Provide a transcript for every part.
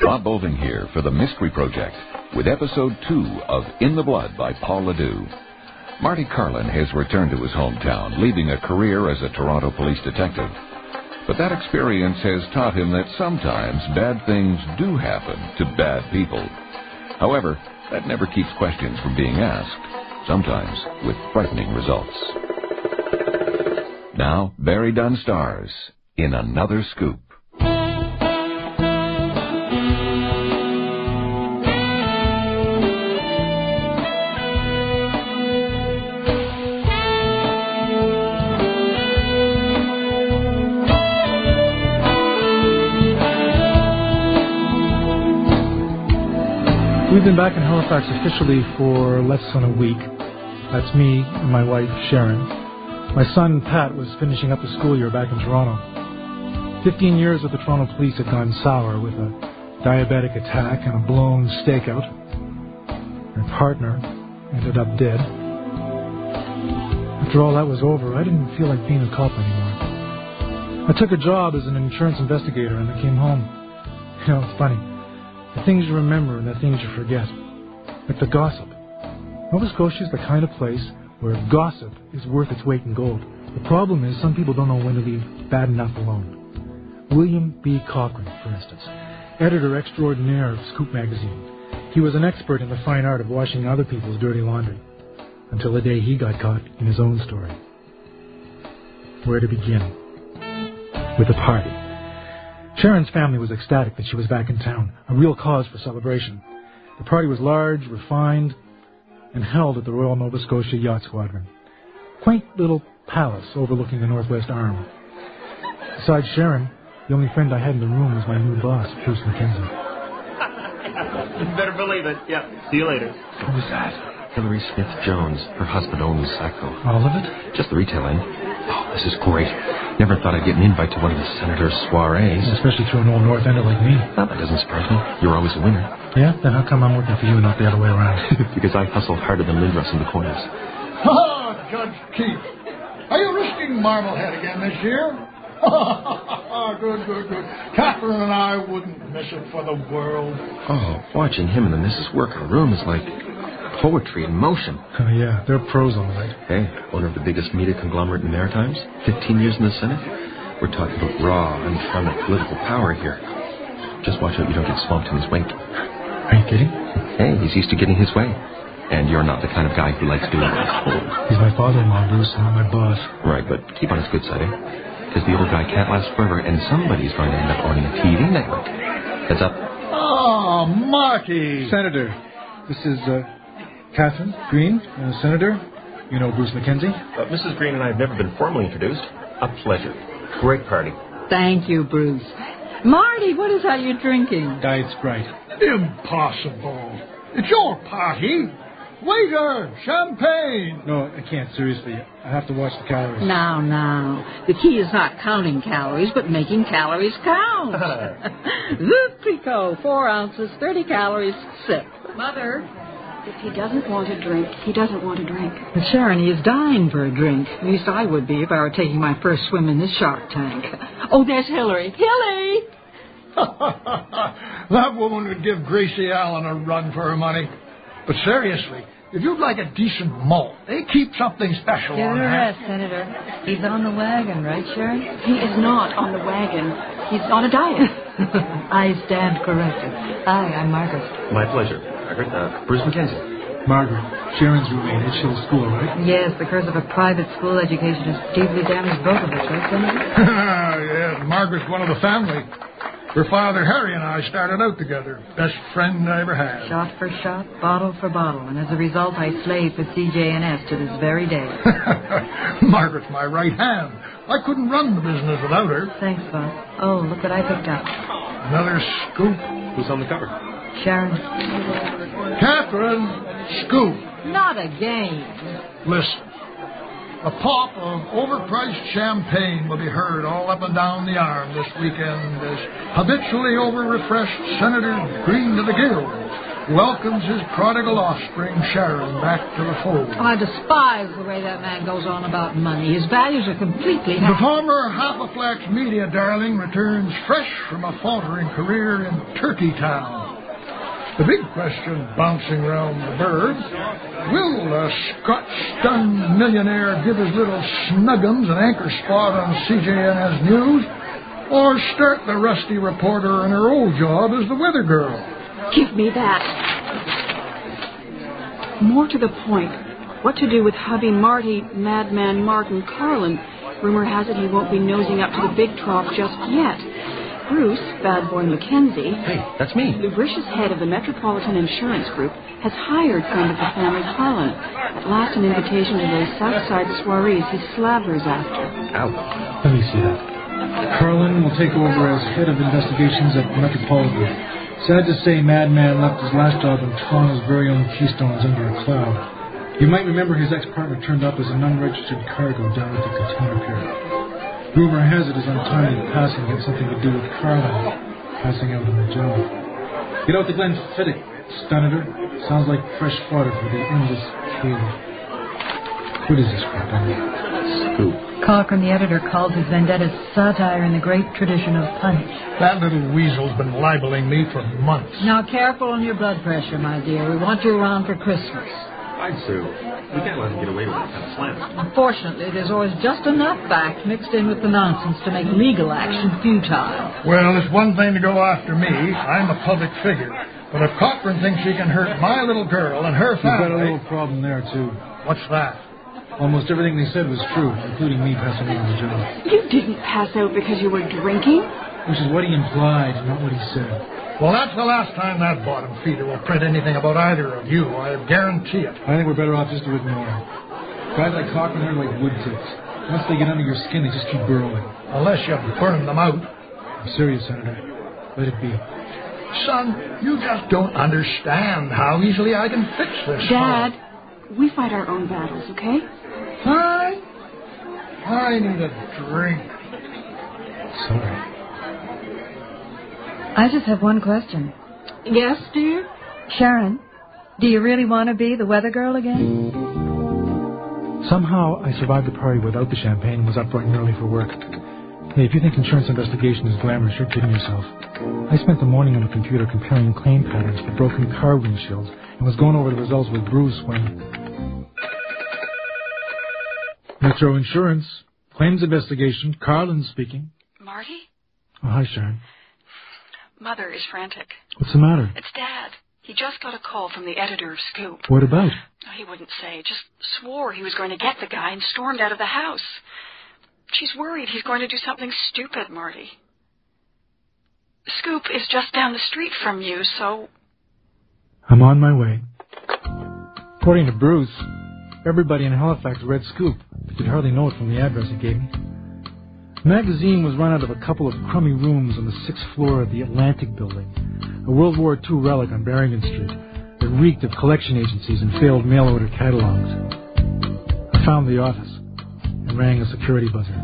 Bob Boving here for The Mystery Project with Episode 2 of In the Blood by Paul Ledoux. Marty Carlin has returned to his hometown, leaving a career as a Toronto police detective. But that experience has taught him that sometimes bad things do happen to bad people. However, that never keeps questions from being asked, sometimes with frightening results. Now, Barry Dunn stars in Another Scoop. We've been back in Halifax officially for less than a week. That's me and my wife, Sharon. My son, Pat, was finishing up the school year back in Toronto. 15 years with the Toronto Police had gone sour with a diabetic attack and a blown stakeout. My partner ended up dead. After all that was over, I didn't feel like being a cop anymore. I took a job as an insurance investigator and I came home. You know, it's funny. The things you remember and the things you forget. Like the gossip. Nova Scotia is the kind of place where gossip is worth its weight in gold. The problem is some people don't know when to leave bad enough alone. William B. Cochran, for instance, editor extraordinaire of Scoop magazine. He was an expert in the fine art of washing other people's dirty laundry. Until the day he got caught in his own story. Where to begin? With a party. Sharon's family was ecstatic that she was back in town, a real cause for celebration. The party was large, refined, and held at the Royal Nova Scotia Yacht Squadron. Quaint little palace overlooking the Northwest Arm. Besides Sharon, the only friend I had in the room was my new boss, Bruce McKenzie. You better believe it. Yeah, see you later. Who was that? Hilary Smith-Jones. Her husband owns Sacco. All of it? Just the retail end. Oh, this is great. Never thought I'd get an invite to one of the Senator's soirees. Especially to an old North Ender like me. Well, that doesn't surprise me. You're always a winner. Yeah? Then how come I'm working for you and not the other way around? Because I hustle harder than Lindros in the corners. Oh, Judge Keith. Are you risking Marblehead again this year? Good. Catherine and I wouldn't miss it for the world. Oh, watching him in the Mrs. Worker room is like poetry in motion. Oh, yeah, they're pros on the night. Hey, owner of the biggest media conglomerate in the Maritimes, 15 years in the Senate. We're talking about raw, unfunded political power here. Just watch out you don't get swamped in his wake. Are you kidding? Hey, he's used to getting his way. And you're not the kind of guy who likes doing it. He's my father-in-law, Bruce, not my boss. Right, but keep on his good side, eh? Because the old guy can't last forever, and somebody's going to end up owning a TV network. Heads up. Oh, Marty. Senator, this is, Catherine Green, Senator. You know Bruce McKenzie? Mrs. Green and I have never been formally introduced. A pleasure. Great party. Thank you, Bruce. Marty, what is that you're drinking? Diet Sprite. Impossible. It's your party. Waiter, champagne. No, I can't, seriously. I have to watch the calories. Now. The key is not counting calories, but making calories count. Veuve Clicquot, 4 ounces, 30 calories, sip. Mother, if he doesn't want a drink, he doesn't want a drink. But Sharon, he is dying for a drink. At least I would be if I were taking my first swim in this shark tank. Oh, there's Hillary. Hilly! That woman would give Gracie Allen a run for her money. But seriously, if you'd like a decent malt, they keep something special Give on it a that. rest, Senator. He's on the wagon, right, Sharon? He is not on the wagon. He's on a diet. I stand corrected. Hi, I'm Margaret. My pleasure. Margaret, Bruce McKenzie. Margaret, Sharon's roommate at Shill School, right? Yes, the curse of a private school education has deeply damaged both of us, right, Senator? Yeah, Margaret's one of the family. Her father, Harry, and I started out together. Best friend I ever had. Shot for shot, bottle for bottle, and as a result, I slave for CJNS to this very day. Margaret's my right hand. I couldn't run the business without her. Thanks, Bob. Oh, look what I picked up. Another scoop. Who's on the cover? Sharon. Catherine, scoop. Not again. Listen. A pop of overpriced champagne will be heard all up and down the arm this weekend as habitually over-refreshed Senator Green to the gills welcomes his prodigal offspring, Sharon, back to the fold. I despise the way that man goes on about money. His values are completely... The former Halifax media darling returns fresh from a faltering career in Turkey Town. The big question bouncing around the burbs, will the Scotch-stunned millionaire give his little snuggums an anchor spot on CJNS News, or start the rusty reporter in her old job as the weather girl? Give me that. More to the point, what to do with hubby Marty, Madman Martin Carlin? Rumor has it he won't be nosing up to the big trough just yet. Bruce, Bad Boy Mackenzie... Hey, that's me. Lubricious head of the Metropolitan Insurance Group has hired friend of the family Carlin. At last an invitation to those Southside soirees he slavers after. Ow. Let me see that. Carlin will take over as head of investigations at Metropolitan. Sad to say, Madman left his last job in Toronto's very own Keystones under a cloud. You might remember his ex-partner turned up as an unregistered cargo down at the container pier. Rumor has it his untimely passing had something to do with Carlin passing out on the job. Get out the Glenfiddich, Senator. Sounds like fresh fodder for the endless cable. What is this crap anyway? Scoop. Cochrane, the editor, calls his vendetta satire in the great tradition of punch. That little weasel's been libeling me for months. Now, careful on your blood pressure, my dear. We want you around for Christmas. I'd Sue. We can't let him get away with that kind of slander. Unfortunately, there's always just enough fact mixed in with the nonsense to make legal action futile. Well, it's one thing to go after me. I'm a public figure. But if Cochrane thinks he can hurt my little girl and her family... You've got a little problem there, too. What's that? Almost everything they said was true, including me passing over the job. You didn't pass out because you were drinking? Which is what he implied, not what he said. Well, that's the last time that bottom feeder will print anything about either of you. I guarantee it. I think we're better off just to ignore him. Guys like Cochrane are like wood tips. Once they get under your skin, they just keep burrowing. Unless you burn them out. I'm serious, Senator. Let it be. Son, you just don't understand how easily I can fix this. Dad, we fight our own battles, okay? I need a drink. Sorry. I just have one question. Yes, dear? Sharon, do you really want to be the weather girl again? Somehow I survived the party without the champagne and was up bright and early for work. Hey, if you think insurance investigation is glamorous, you're kidding yourself. I spent the morning on the computer comparing claim patterns for broken car windshields and was going over the results with Bruce when... Metro Insurance, claims investigation, Carlin speaking. Marty? Oh, hi, Sharon. Mother is frantic. What's the matter? It's Dad. He just got a call from the editor of Scoop. What about? He wouldn't say. Just swore he was going to get the guy and stormed out of the house. She's worried he's going to do something stupid, Marty. Scoop is just down the street from you, so... I'm on my way. According to Bruce, everybody in Halifax read Scoop. You'd hardly know it from the address he gave me. The magazine was run out of a couple of crummy rooms on the 6th floor of the Atlantic Building, a World War II relic on Barrington Street that reeked of collection agencies and failed mail-order catalogs. I found the office and rang a security buzzer.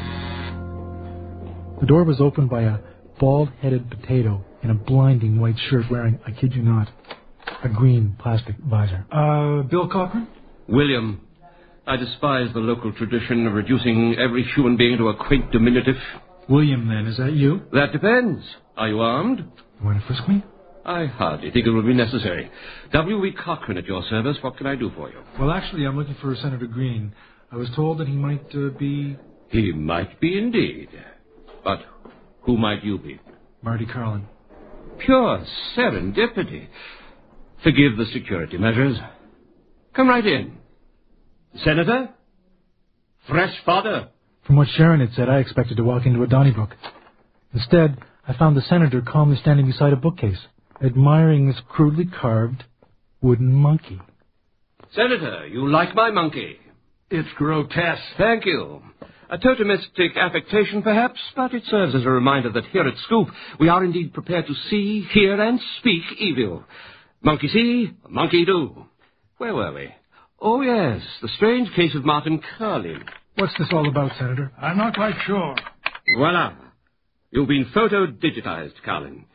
The door was opened by a bald-headed potato in a blinding white shirt wearing, I kid you not, a green plastic visor. Bill Cochrane? William, I despise the local tradition of reducing every human being to a quaint diminutive. William, then, is that you? That depends. Are you armed? You want to frisk me? I hardly think it will be necessary. W.E. Cochrane at your service. What can I do for you? Well, actually, I'm looking for Senator Green. I was told that he might be... He might be indeed. But who might you be? Marty Carlin. Pure serendipity. Forgive the security measures. Come right in. Senator? Fresh fodder? From what Sharon had said, I expected to walk into a Donnybrook. Instead, I found the senator calmly standing beside a bookcase, admiring this crudely carved wooden monkey. Senator, you like my monkey? It's grotesque. Thank you. A totemistic affectation, perhaps, but it serves as a reminder that here at Scoop, we are indeed prepared to see, hear, and speak evil. Monkey see, monkey do. Where were we? Oh, yes, the strange case of Martin Carlin. What's this all about, Senator? I'm not quite sure. Voila. You've been photo-digitized, Carlin.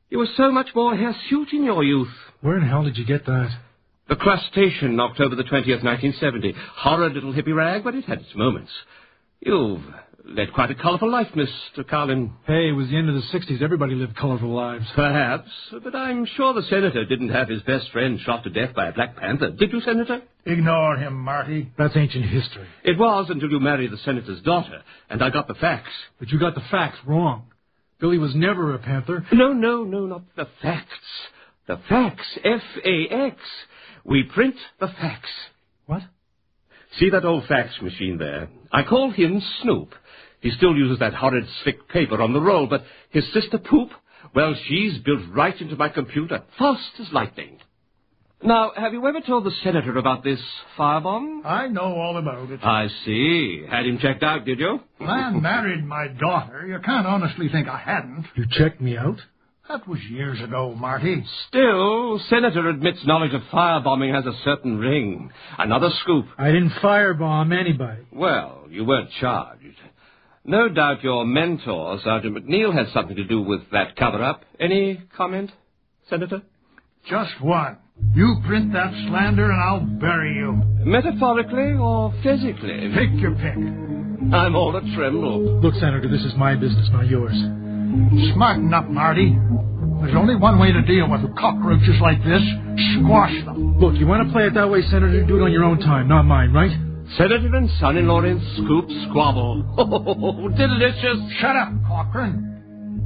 You were so much more hirsute in your youth. Where in hell did you get that? The Crustacean, October the 20th, 1970. Horrid little hippie rag, but it had its moments. You've led quite a colourful life, Mr. Carlin. Hey, it was the end of the 60s. Everybody lived colourful lives. Perhaps, but I'm sure the Senator didn't have his best friend shot to death by a Black Panther. Did you, Senator? Ignore him, Marty. That's ancient history. It was until you married the Senator's daughter, and I got the facts. But you got the facts wrong. Billy was never a Panther. No, not the facts. The facts. F-A-X. We print the facts. What? See that old fax machine there? I call him Snoop. He still uses that horrid slick paper on the roll, but his sister Poop, well, she's built right into my computer, fast as lightning. Now, have you ever told the Senator about this firebomb? I know all about it. I see. Had him checked out, did you? Man married my daughter. You can't honestly think I hadn't. You checked me out? That was years ago, Marty. Still, Senator admits knowledge of firebombing has a certain ring. Another scoop. I didn't firebomb anybody. Well, you weren't charged. No doubt your mentor, Sergeant McNeil, has something to do with that cover-up. Any comment, Senator? Just one. You print that slander and I'll bury you. Metaphorically or physically? Take your pick. I'm all a tremble. Look, Senator, this is my business, not yours. Smarten up, Marty. There's only one way to deal with cockroaches like this. Squash them. Look, you want to play it that way, Senator? Do it on your own time, not mine, right? Senator and son-in-law in scoop squabble. Oh, delicious. Shut up, Cochran.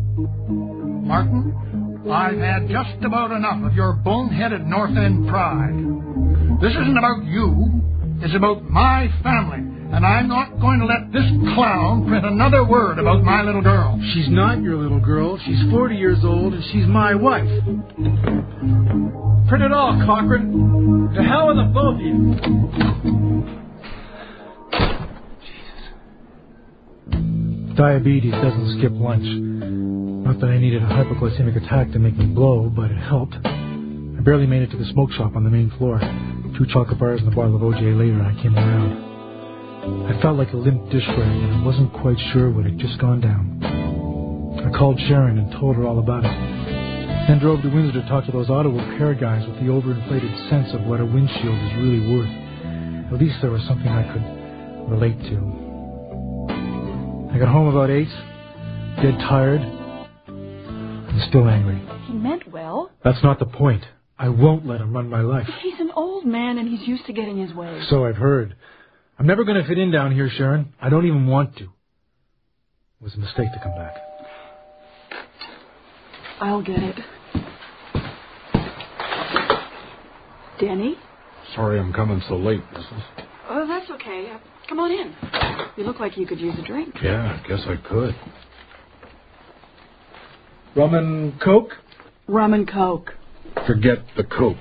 Martin, I've had just about enough of your boneheaded North End pride. This isn't about you. It's about my family. And I'm not going to let this clown print another word about my little girl. She's not your little girl. She's 40 years old, and she's my wife. Print it all, Cochran. To hell with the both of you. Jesus. Diabetes doesn't skip lunch. Not that I needed a hypoglycemic attack to make me blow, but it helped. I barely made it to the smoke shop on the main floor. 2 chocolate bars and a bottle of OJ later, I came around. I felt like a limp dish rag, and I wasn't quite sure what had just gone down. I called Sharon and told her all about it. Then drove to Windsor to talk to those auto repair guys with the overinflated sense of what a windshield is really worth. At least there was something I could relate to. I got home about 8, dead tired, and still angry. He meant well. That's not the point. I won't let him run my life. But he's an old man and he's used to getting his way. So I've heard. I'm never going to fit in down here, Sharon. I don't even want to. It was a mistake to come back. I'll get it. Denny? Sorry I'm coming so late, Mrs. Oh, that's okay. Come on in. You look like you could use a drink. Yeah, I guess I could. Rum and Coke? Rum and Coke. Forget the Coke.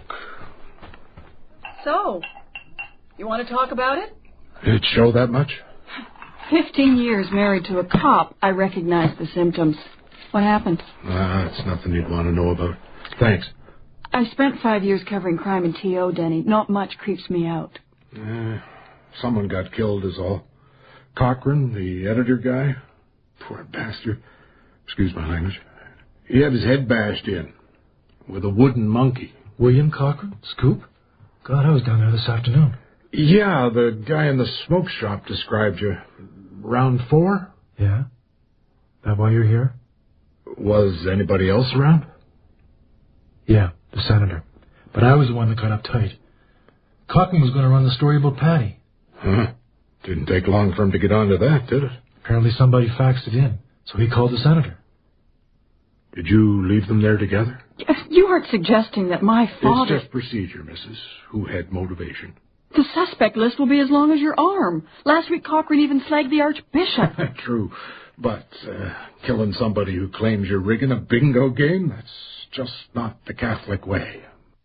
So, you want to talk about it? Did it show that much? 15 years married to a cop. I recognize the symptoms. What happened? It's nothing you'd want to know about. Thanks. I spent 5 years covering crime in T.O., Denny. Not much creeps me out. Someone got killed is all. Cochran, the editor guy. Poor bastard. Excuse my language. He had his head bashed in with a wooden monkey. William Cochran? Scoop? God, I was down there this afternoon. Yeah, the guy in the smoke shop described you. Round 4? Yeah? That why you're here? Was anybody else around? Yeah, the senator. But I was the one that got uptight. Cochran was going to run the story about Patty. Huh. Didn't take long for him to get onto that, did it? Apparently somebody faxed it in, so he called the senator. Did you leave them there together? You aren't suggesting that my father... It's just procedure, Mrs. Who had motivation? The suspect list will be as long as your arm. Last week, Cochran even slagged the Archbishop. True. But killing somebody who claims you're rigging a bingo game, that's just not the Catholic way.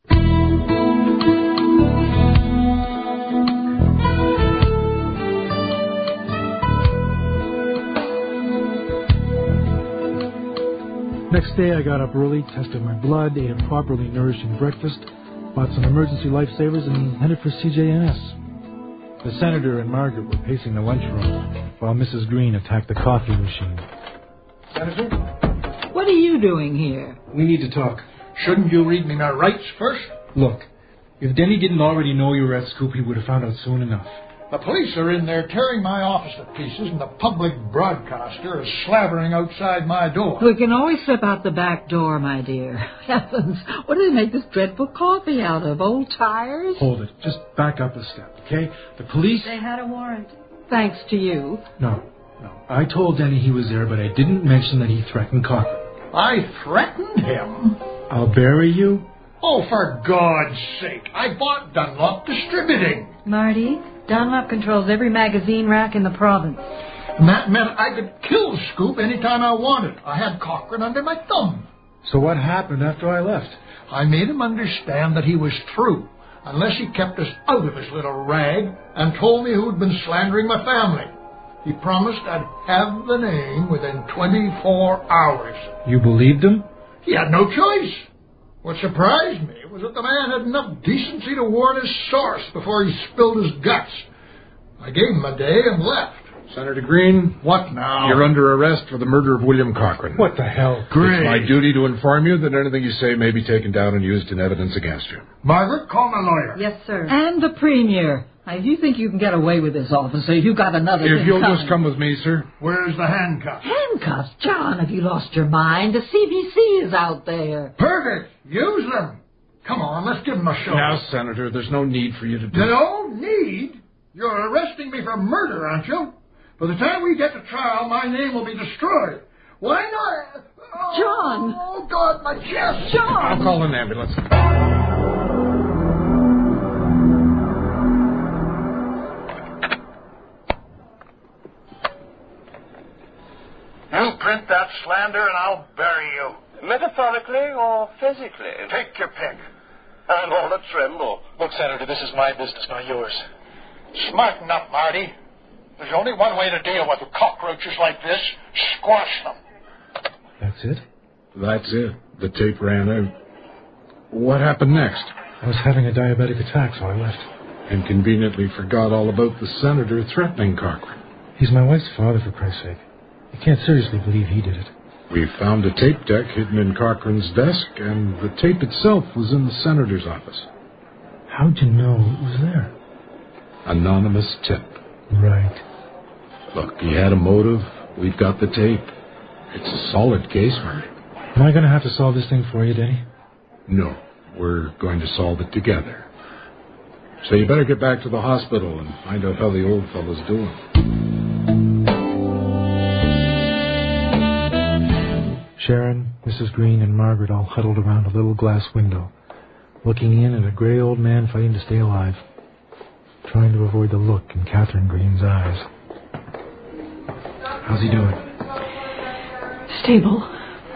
Next day, I got up early, tested my blood, ate a properly nourishing breakfast, bought some emergency lifesavers, and headed for CJNS. The senator and Margaret were pacing the lunchroom, while Mrs. Green attacked the coffee machine. Senator? What are you doing here? We need to talk. Shouldn't you read me my rights first? Look, if Denny didn't already know you were at Scoop, he would have found out soon enough. The police are in there tearing my office to pieces, and the public broadcaster is slavering outside my door. We can always slip out the back door, my dear. Heavens, what do they make this dreadful coffee out of? Old tires? Hold it. Just back up a step, okay? The police... They had a warrant. Thanks to you. No. I told Denny he was there, but I didn't mention that he threatened Cochran. I threatened him? I'll bury you? Oh, for God's sake. I bought Dunlop Distributing. Marty, Dunlop controls every magazine rack in the province. And that meant I could kill Scoop anytime I wanted. I had Cochran under my thumb. So what happened after I left? I made him understand that he was through, unless he kept us out of his little rag and told me who'd been slandering my family. He promised I'd have the name within 24 hours. You believed him? He had no choice. What surprised me was that the man had enough decency to warn his source before he spilled his guts. I gave him a day and left. Senator Green? What now? You're under arrest for the murder of William Cochran. What the hell? Great. It's my duty to inform you that anything you say may be taken down and used in evidence against you. Margaret, call my lawyer. Yes, sir. And the Premier. Now, if you think you can get away with this, officer, you've got another If thing you'll coming. just come with me, sir. Where's the handcuffs? Handcuffs? John, have you lost your mind? The CBC is out there. Perfect. Use them. Come on, let's give them a show. Now, Senator, there's no need for you to do... No need? You're arresting me for murder, aren't you? By the time we get to trial, my name will be destroyed. Why not? Oh, John! Oh, God, my chest! John! I'll call an ambulance. You print that slander and I'll bury you. Metaphorically or physically? Take your pick. And all a tremble. Look, Senator, this is my business, not yours. Smarten up, Marty. There's only one way to deal with cockroaches like this. Squash them. That's it? That's it. The tape ran out. What happened next? I was having a diabetic attack, so I left. And conveniently forgot all about the senator threatening Cochran. He's my wife's father, for Christ's sake. You can't seriously believe he did it. We found a tape deck hidden in Cochran's desk, and the tape itself was in the senator's office. How'd you know it was there? Anonymous tip. Right. Look, he had a motive. We've got the tape. It's a solid case, Marty. Am I going to have to solve this thing for you, Denny? No, we're going to solve it together. So you better get back to the hospital and find out how the old fellow's doing. Sharon, Mrs. Green, and Margaret all huddled around a little glass window, looking in at a gray old man fighting to stay alive, trying to avoid the look in Catherine Green's eyes. How's he doing? Stable.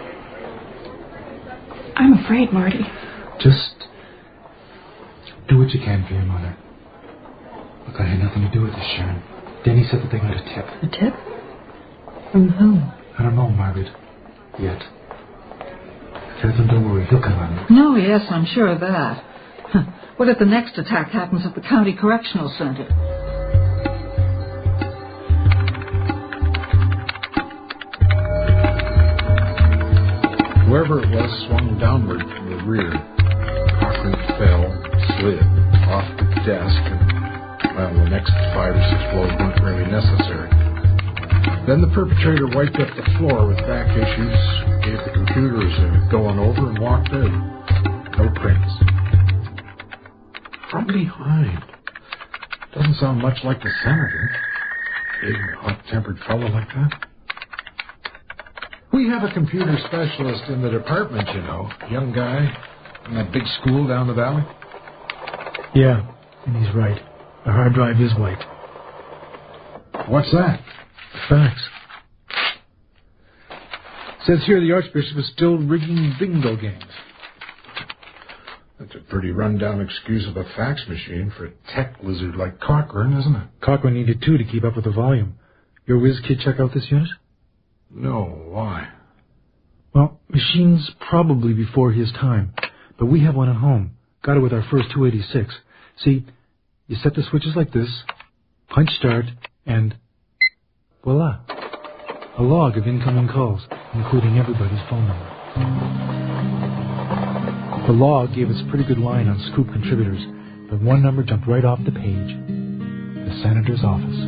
I'm afraid, Marty. Just do what you can for your mother. Look, I had nothing to do with this, Sharon. Denny said that they got a tip. A tip? From whom? I don't know, Margaret. Yet. Catherine, don't worry. He'll come on. No, yes, I'm sure of that. What if the next attack happens at the County Correctional Center? Whoever it was swung downward from the rear. Cochran fell, slid off the desk, and, well, the next 5 or 6 blows weren't really necessary. Then the perpetrator wiped up the floor with back issues, gave the computers a going over, and walked out. No prints. From behind. Doesn't sound much like the senator. Big, hot-tempered fellow like that. We have a computer specialist in the department, you know. Young guy in that big school down the valley. Yeah, and he's right. The hard drive is wiped. What's that? Facts. Says here the Archbishop is still rigging bingo games. That's a pretty run-down excuse of a fax machine for a tech lizard like Cochran, isn't it? Cochran needed 2 to keep up with the volume. Your whiz kid check out this unit? No, why? Well, machine's probably before his time, but we have one at home. Got it with our first 286. See, you set the switches like this, punch start, and voila, a log of incoming calls. including everybody's phone number. The log gave us a pretty good line on Scoop contributors, but one number jumped right off the page. The senator's office.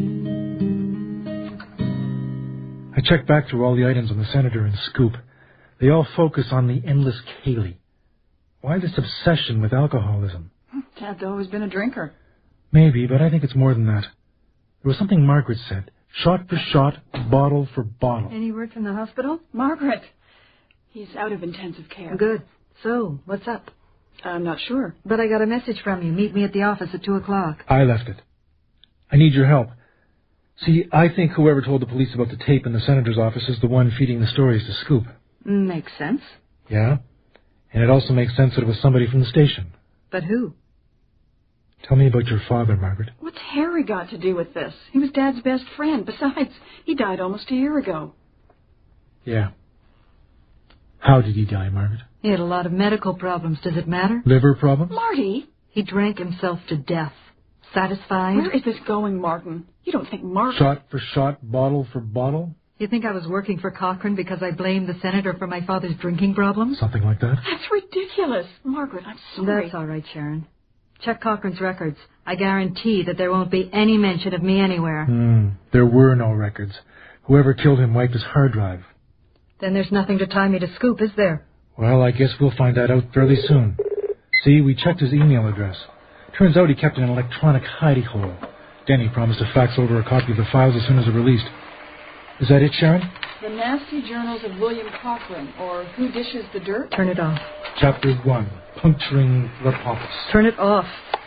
I checked back through all the items on the senator and Scoop. They all focus on the endless Kaylee. Why this obsession with alcoholism? Dad's always been a drinker. Maybe, but I think it's more than that. There was something Margaret said. Shot for shot, bottle for bottle. Any word from the hospital? Margaret. He's out of intensive care. Good. So, what's up? I'm not sure. But I got a message from you. Meet me at the office at 2:00. I left it. I need your help. See, I think whoever told the police about the tape in the senator's office is the one feeding the stories to Scoop. Makes sense. Yeah? And it also makes sense that it was somebody from the station. But who? Tell me about your father, Margaret. What's Harry got to do with this? He was Dad's best friend. Besides, he died almost a year ago. Yeah. How did he die, Margaret? He had a lot of medical problems. Does it matter? Liver problems? Marty! He drank himself to death. Satisfied? Where is this going, Martin? You don't think Margaret... Shot for shot, bottle for bottle? You think I was working for Cochrane because I blamed the senator for my father's drinking problems? Something like that. That's ridiculous. Margaret, I'm sorry. That's all right, Sharon. Check Cochrane's records. I guarantee that there won't be any mention of me anywhere. There were no records. Whoever killed him wiped his hard drive. Then there's nothing to tie me to Scoop, is there? Well, I guess we'll find that out fairly soon. See, we checked his email address. Turns out he kept an electronic hidey hole. Denny promised to fax over a copy of the files as soon as they're released. Is that it, Sharon? The Nasty Journals of William Cochrane, or Who Dishes the Dirt? Turn it off. Chapter 1, Puncturing the Pompous. Turn it off.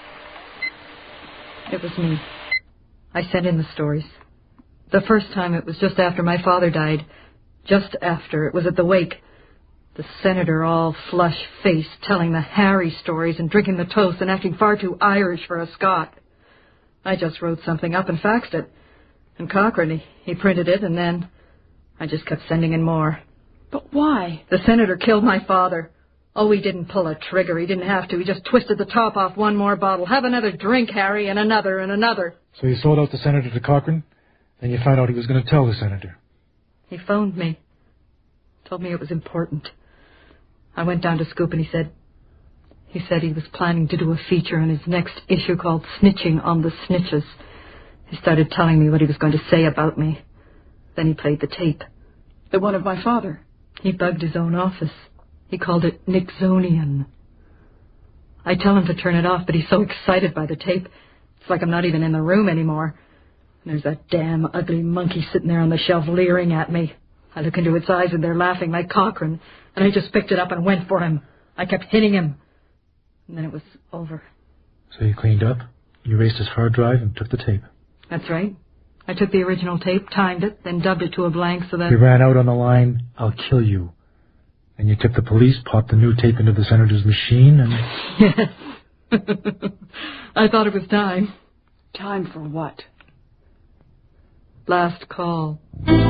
It was me. I sent in the stories. The first time it was just after my father died. Just after. It was at the wake. The senator all flush-faced, telling the Harry stories and drinking the toast and acting far too Irish for a Scot. I just wrote something up and faxed it. And Cochrane, he printed it, and then I just kept sending in more. But why? The senator killed my father. Oh, he didn't pull a trigger. He didn't have to. He just twisted the top off one more bottle. Have another drink, Harry, and another and another. So you sold out the senator to Cochrane? Then you found out he was going to tell the senator. He phoned me. Told me it was important. I went down to Scoop and he said he was planning to do a feature in his next issue called Snitching on the Snitches. He started telling me what he was going to say about me. Then he played the tape. The one of my father? He bugged his own office. He called it Nixonian. I tell him to turn it off, but he's so excited by the tape. It's like I'm not even in the room anymore. And there's that damn ugly monkey sitting there on the shelf leering at me. I look into its eyes and they're laughing like Cochrane. And I just picked it up and went for him. I kept hitting him. And then it was over. So you cleaned up, you erased his hard drive, and took the tape. That's right. I took the original tape, timed it, then dubbed it to a blank so that... You ran out on the line, "I'll kill you." And you tipped the police, popped the new tape into the senator's machine, and... Yes. I thought it was time. Time for what? Last call.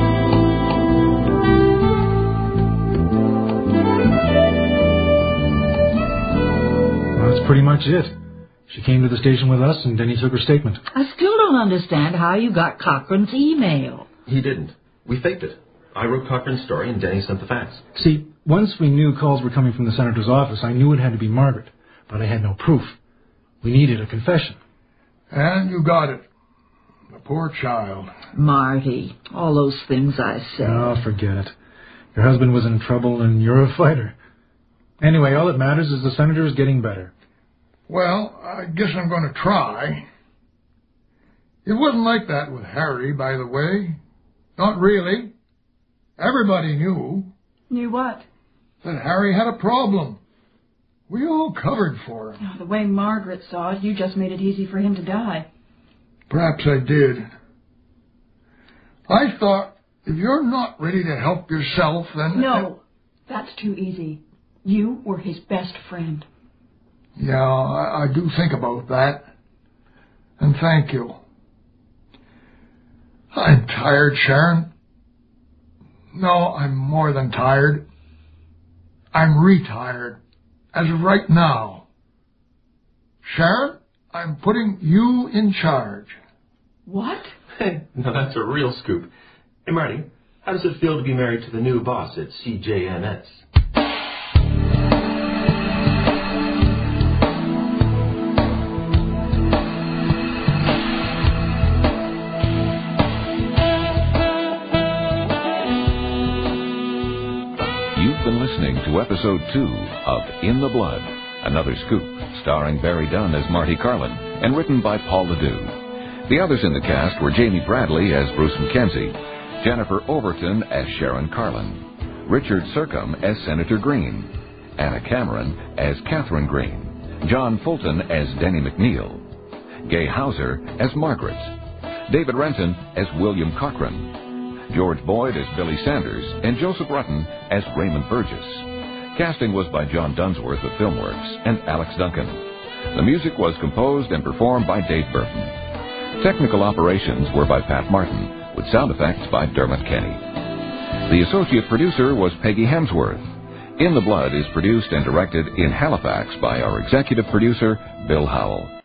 Well, that's pretty much it. She came to the station with us, and Denny took her statement. I still don't understand how you got Cochrane's email. He didn't. We faked it. I wrote Cochrane's story, and Denny sent the fax. See, once we knew calls were coming from the senator's office, I knew it had to be Margaret, but I had no proof. We needed a confession. And you got it. The poor child. Marty, all those things I said. Oh, forget it. Your husband was in trouble, and you're a fighter. Anyway, all that matters is the senator is getting better. Well, I guess I'm going to try. It wasn't like that with Harry, by the way. Not really. Everybody knew. Knew what? That Harry had a problem. We all covered for him. Oh, the way Margaret saw it, you just made it easy for him to die. Perhaps I did. I thought, if you're not ready to help yourself, then... No, that's too easy. You were his best friend. Yeah, I do think about that. And thank you. I'm tired, Sharon. No, I'm more than tired. I'm retired. As of right now. Sharon, I'm putting you in charge. What? Hey, now that's a real scoop. Hey, Marty, How does it feel to be married to the new boss at CJNS? You've been listening to Episode 2 of In the Blood, Another Scoop, starring Barry Dunn as Marty Carlin, and written by Paul LeDoux. The others in the cast were Jamie Bradley as Bruce McKenzie, Jennifer Overton as Sharon Carlin, Richard Sercombe as Senator Green, Anna Cameron as Catherine Green, John Fulton as Denny McNeil, Gay Hauser as Margaret, David Renton as William Cochran, George Boyd as Billy Sanders, and Joseph Rutten as Raymond Burgess. Casting was by John Dunsworth of Filmworks and Alex Duncan. The music was composed and performed by Dave Burton. Technical operations were by Pat Martin, with sound effects by Dermot Kenny. The associate producer was Peggy Hemsworth. In the Blood is produced and directed in Halifax by our executive producer, Bill Howell.